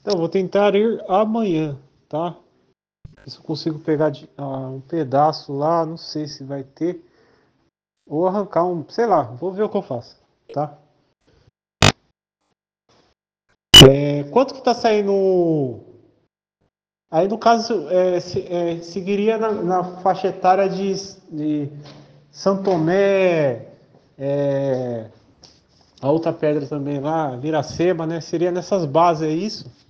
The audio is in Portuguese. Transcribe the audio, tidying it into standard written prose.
Então, vou tentar ir amanhã, tá? Se eu consigo pegar um pedaço lá, não sei se vai ter. Ou arrancar um, sei lá, vou ver o que eu faço, tá? Quanto que tá saindo? Aí no caso, seguiria na faixa etária de São Tomé, a outra pedra também lá, Viracema, né? Seria nessas bases, é isso?